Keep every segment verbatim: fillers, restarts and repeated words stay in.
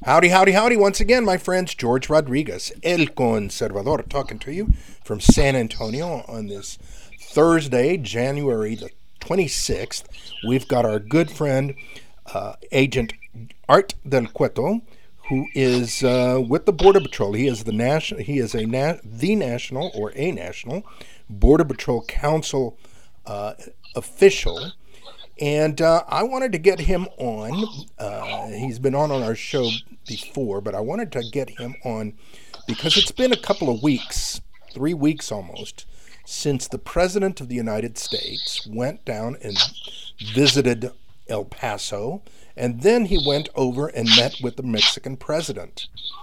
Howdy, howdy, howdy. Once again, my friends, George Rodriguez, El Conservador, talking to you from San Antonio on this Thursday, January the twenty-sixth. We've got our good friend, uh, Agent Art Del Cueto, who is uh, with the Border Patrol. He is the national. He is a na- the national or a national Border Patrol Council uh, official. And uh, I wanted to get him on. Uh, he's been on on our show before, but I wanted to get him on because it's been a couple of weeks, three weeks almost, since the President of the United States went down and visited El Paso, and then he went over and met with the Mexican president.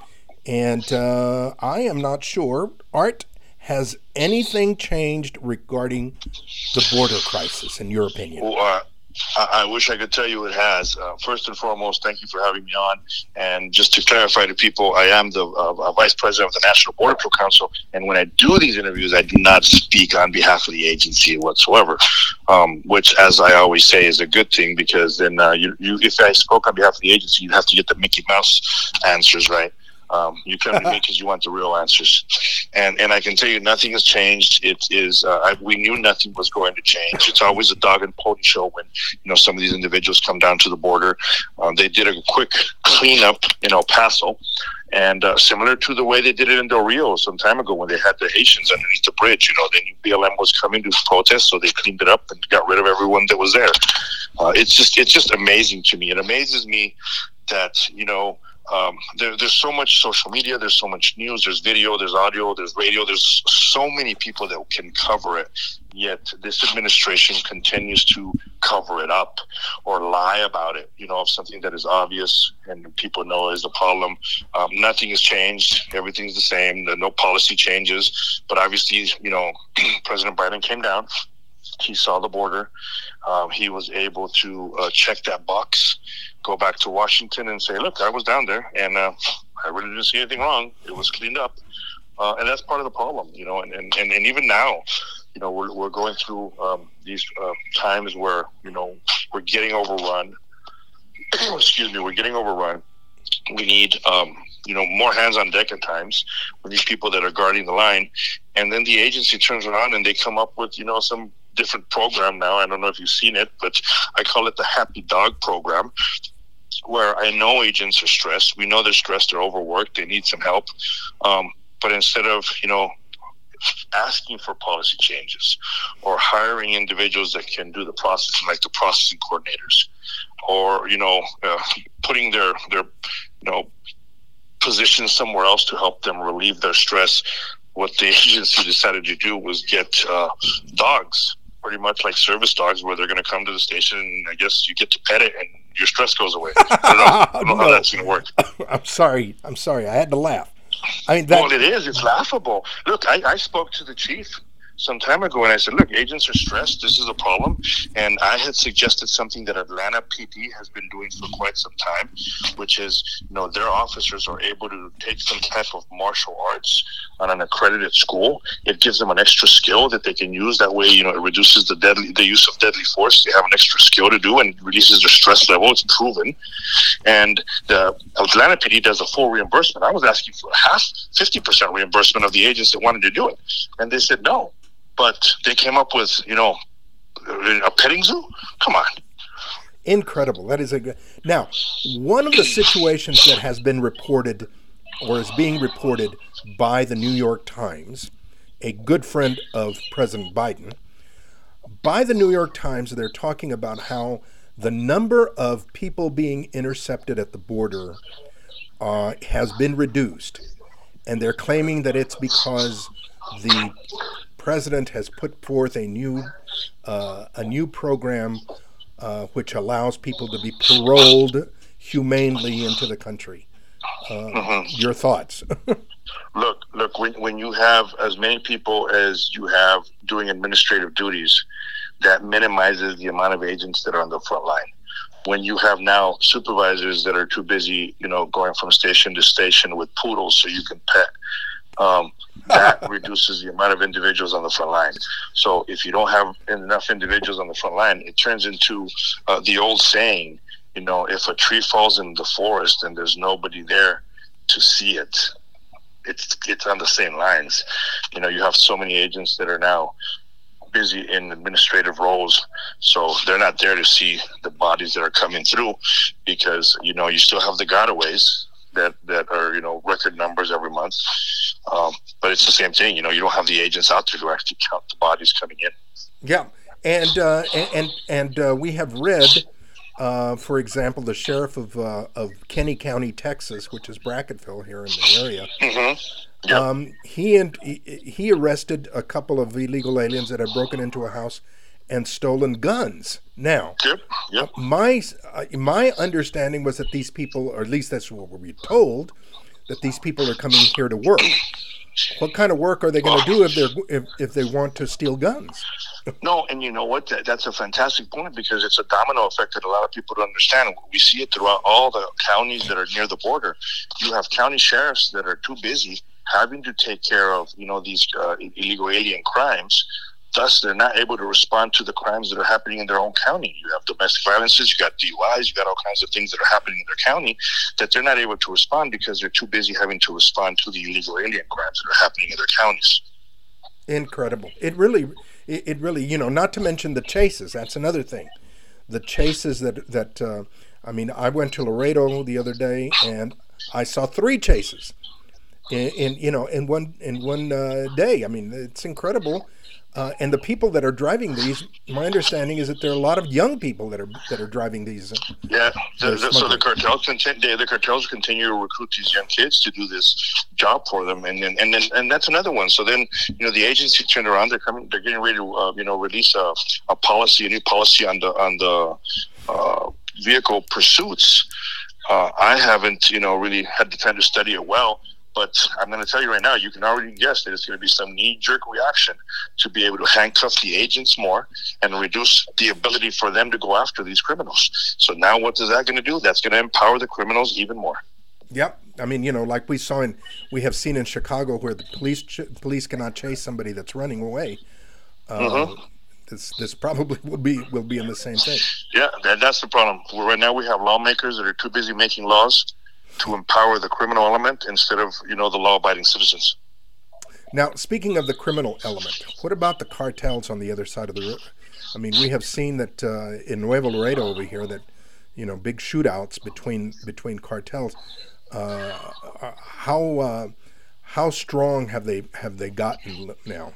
And uh, I am not sure, Art, has anything changed regarding the border crisis, in your opinion? Well, uh, I, I wish I could tell you it has. Uh, first and foremost, thank you for having me on. And just to clarify to people, I am the uh, Vice President of the National Border Patrol Council. And when I do these interviews, I do not speak on behalf of the agency whatsoever, um, which, as I always say, is a good thing, because then uh, you, you, if I spoke on behalf of the agency, you'd have to get the Mickey Mouse answers right. Um, you come to me because you want the real answers, and and I can tell you nothing has changed. It is uh, I, we knew nothing was going to change. It's always a dog and pony show when you know some of these individuals come down to the border. Um, they did a quick cleanup in El Paso, and uh, similar to the way they did it in Del Rio some time ago when they had the Haitians underneath the bridge. You know, they knew B L M was coming to protest, so they cleaned it up and got rid of everyone that was there. Uh, it's just it's just amazing to me. It amazes me that you know. Um, there, there's so much social media, there's so much news, there's video, there's audio, there's radio, there's so many people that can cover it, yet this administration continues to cover it up or lie about it, you know, of something that is obvious and people know is the problem. Um, nothing has changed, everything's the same, there no policy changes, but obviously, you know, President Biden came down, he saw the border, um, he was able to uh, check that box, go back to Washington and say, look, I was down there and uh, I really didn't see anything wrong. It was cleaned up. Uh, and that's part of the problem, you know, and, and, and, and even now, you know, we're, we're going through um, these uh, times where, you know, we're getting overrun. Excuse me, we're getting overrun. We need, um, you know, more hands on deck at times. We need people that are guarding the line. And then the agency turns around and they come up with, you know, some different program now. I don't know if you've seen it, but I call it the Happy Dog Program, where I know agents are stressed. We know they're stressed, they're overworked, they need some help. Um, but instead of, you know, asking for policy changes or hiring individuals that can do the processing, like the processing coordinators, or, you know, uh, putting their, their, you know, positions somewhere else to help them relieve their stress, what the agency decided to do was get uh, dogs, pretty much like service dogs, where they're going to come to the station and I guess you get to pet it and your stress goes away. I don't know, I don't know no. how that's going to work. I'm sorry. I'm sorry. I had to laugh. I mean, that... Well, it is. It's laughable. Look, I, I spoke to the chief some time ago and I said, look, agents are stressed. This is a problem. And I had suggested something that Atlanta P D has been doing for quite some time, which is, you know, their officers are able to take some type of martial arts on an accredited school. It gives them an extra skill that they can use. That way, you know, it reduces the deadly, the use of deadly force. They have an extra skill to do and releases their stress level. It's proven. And the Atlanta P D does a full reimbursement. I was asking for a half, fifty percent reimbursement of the agents that wanted to do it. And they said no. But they came up with, you know, a petting zoo? Come on. Incredible. That is a good... Now, one of the situations that has been reported or is being reported by the New York Times, a good friend of President Biden, by the New York Times, they're talking about how the number of people being intercepted at the border uh, has been reduced. And they're claiming that it's because the president has put forth a new uh, a new program uh, which allows people to be paroled humanely into the country. Uh, mm-hmm. Your thoughts? look, look. When when you have as many people as you have doing administrative duties, that minimizes the amount of agents that are on the front line. When you have now supervisors that are too busy, you know, going from station to station with poodles so you can pet. Um, that reduces the amount of individuals on the front line. So if you don't have enough individuals on the front line, it turns into uh, the old saying, you know, if a tree falls in the forest and there's nobody there to see it, it's it's on the same lines. You know, you have so many agents that are now busy in administrative roles, so they're not there to see the bodies that are coming through, because, you know, you still have the gotaways that that are, you know, record numbers every month, um, but it's the same thing. You know, you don't have the agents out there to actually count the bodies coming in. Yeah, and uh, and and uh, we have read, uh, for example, the sheriff of uh, of Kenny County, Texas, which is Brackettville here in the area. Mm-hmm. Yep. Um, he and he, he arrested a couple of illegal aliens that had broken into a house and stolen guns. Now, yep. Yep. Uh, my uh, my understanding was that these people, or at least that's what we were told, that these people are coming here to work. What kind of work are they going to do if they're if, if they want to steal guns? No, and you know what? That, that's a fantastic point, because it's a domino effect that a lot of people don't understand. We see it throughout all the counties that are near the border. You have county sheriffs that are too busy having to take care of, you know, these uh, illegal alien crimes. Thus, they're not able to respond to the crimes that are happening in their own county. You have domestic violences, you got D U Is, you got all kinds of things that are happening in their county that they're not able to respond because they're too busy having to respond to the illegal alien crimes that are happening in their counties. Incredible. It really, it really, you know, not to mention the chases. That's another thing. The chases that, that uh, I mean, I went to Laredo the other day and I saw three chases in, in you know, in one, in one uh, day. I mean, it's incredible. Uh, and the people that are driving these, my understanding is that there are a lot of young people that are that are driving these. Uh, yeah, the, the, so the cartels continue. The cartels continue to recruit these young kids to do this job for them, and then and then and that's another one. So then, you know, the agency turned around. They're coming. They're getting ready to uh, you know release a, a policy, a new policy on the on the uh, vehicle pursuits. Uh, I haven't you know really had the time to study it well. But I'm going to tell you right now, you can already guess that it's going to be some knee-jerk reaction to be able to handcuff the agents more and reduce the ability for them to go after these criminals. So now what is that going to do? That's going to empower the criminals even more. Yep. I mean, you know, like we saw in, we have seen in Chicago where the police ch- police cannot chase somebody that's running away. Um, mm-hmm. This this probably will be will be in the same thing. Yeah, that, that's the problem. Right now we have lawmakers that are too busy making laws to empower the criminal element instead of, you know, the law-abiding citizens. Now, speaking of the criminal element, what about the cartels on the other side of the river? I mean, we have seen that uh, in Nuevo Laredo over here that, you know, big shootouts between between cartels. Uh, how uh, how strong have they have they gotten now?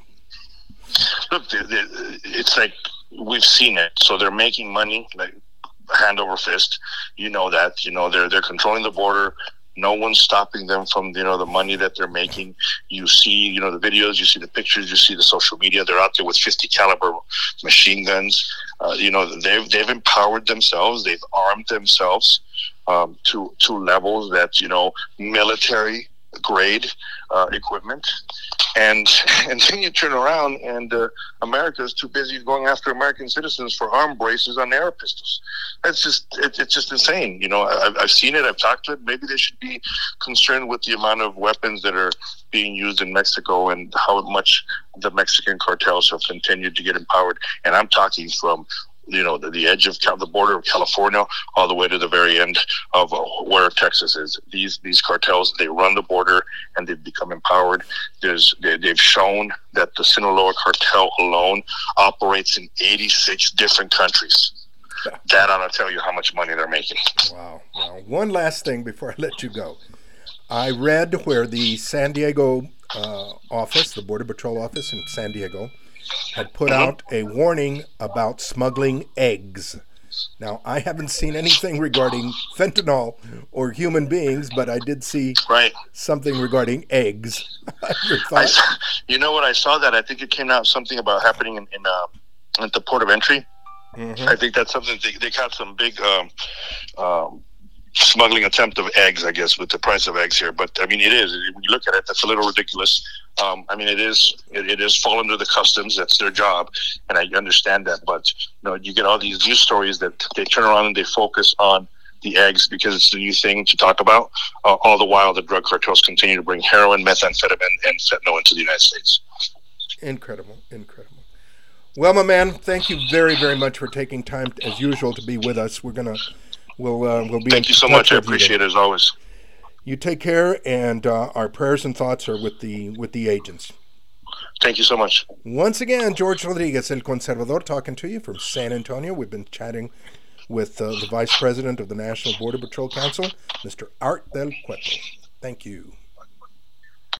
Look, it's like we've seen it. So they're making money, like, hand over fist. You know that. You know they're they're controlling the border. No one's stopping them from, you know, the money that they're making. You see, you know, the videos, you see the pictures, you see the social media. They're out there with fifty caliber machine guns. Uh, you know, they've they've empowered themselves. They've armed themselves um, to to levels that, you know, military grade uh, equipment. And and then you turn around and uh, America's too busy going after American citizens for arm braces on air pistols. That's just it, it's just insane. You know, I've, I've seen it. I've talked to it. Maybe they should be concerned with the amount of weapons that are being used in Mexico and how much the Mexican cartels have continued to get empowered. And I'm talking from, you know, the, the edge of Cal- the border of California all the way to the very end of uh, where Texas is. These these cartels, they run the border and they've become empowered. There's they, they've shown that the Sinaloa cartel alone operates in eighty-six different countries. That ought to tell you how much money they're making. Wow. Wow. One last thing before I let you go. I read where the San Diego uh, office, the Border Patrol office in San Diego, had put mm-hmm. out a warning about smuggling eggs. Now, I haven't seen anything regarding fentanyl or human beings, but I did see right. something regarding eggs. I, you know what? I saw that. I think it came out something about happening in, in uh, at the port of entry. Mm-hmm. I think that's something they, they caught some big um, um, smuggling attempt of eggs, I guess, with the price of eggs here. But I mean, it is. When you look at it, that's a little ridiculous. Um, I mean, it is. It, it is fall under the customs. That's their job, and I understand that. But you know, you get all these news stories that they turn around and they focus on the eggs because it's the new thing to talk about. Uh, all the while, the drug cartels continue to bring heroin, methamphetamine, and fentanyl into the United States. Incredible, incredible. Well, my man, thank you very, very much for taking time, as usual, to be with us. We're gonna We'll uh, we'll be. Thank you so much. I appreciate it as always. You take care, and uh, our prayers and thoughts are with the with the agents. Thank you so much. Once again, George Rodriguez, El Conservador, talking to you from San Antonio. We've been chatting with uh, the Vice President of the National Border Patrol Council, Mister Art del Cueto. Thank you.